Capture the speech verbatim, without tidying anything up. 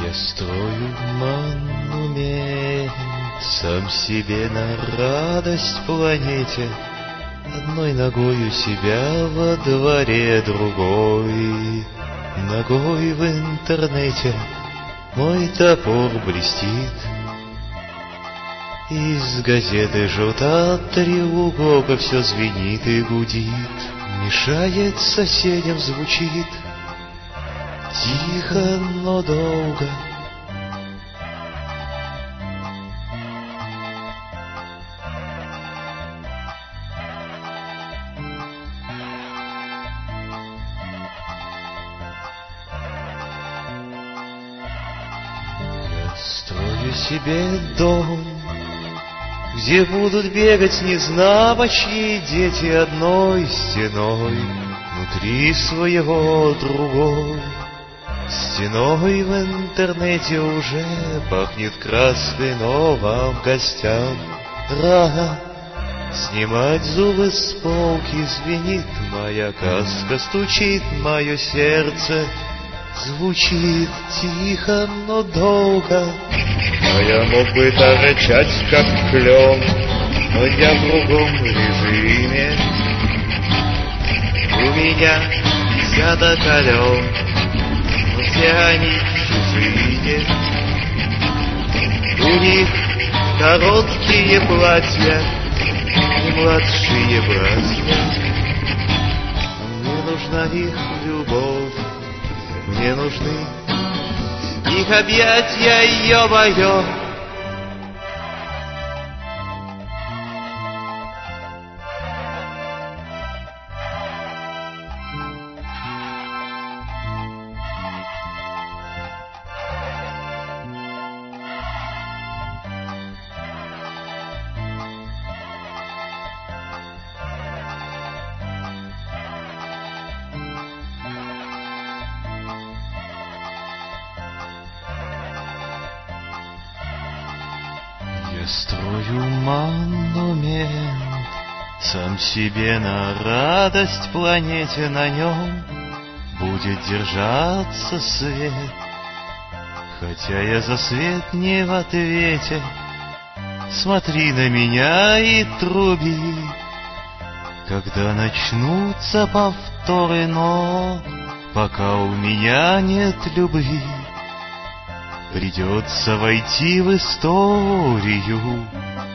Я строю монумент сам себе на радость планете, одной ногою себя во дворе, другой ногой в интернете. Мой топор блестит, из газеты желтат треуголка, все звенит и гудит, мешает соседям, звучит тихо, но долго. Я строю себе дом, где будут бегать незнамо чьи дети одной стеной, внутри своего другой. Стеной в интернете уже пахнет краской, но вам, гостям, рано снимать зубы с полки. Звенит моя каска, стучит мое сердце, звучит тихо, но долго. А я мог бы торчать, как клен, но я в другом режиме. У меня десяток колен, но все они чужие. У них короткие платья и младшие братья. Мне нужна их любовь, мне нужны их объятья, ё-моё. Я строю монумент сам себе на радость планете, на нем будет держаться свет. Хотя я за свет не в ответе, смотри на меня и труби. Когда начнутся повторы, но пока у меня нет любви, придется войти в историю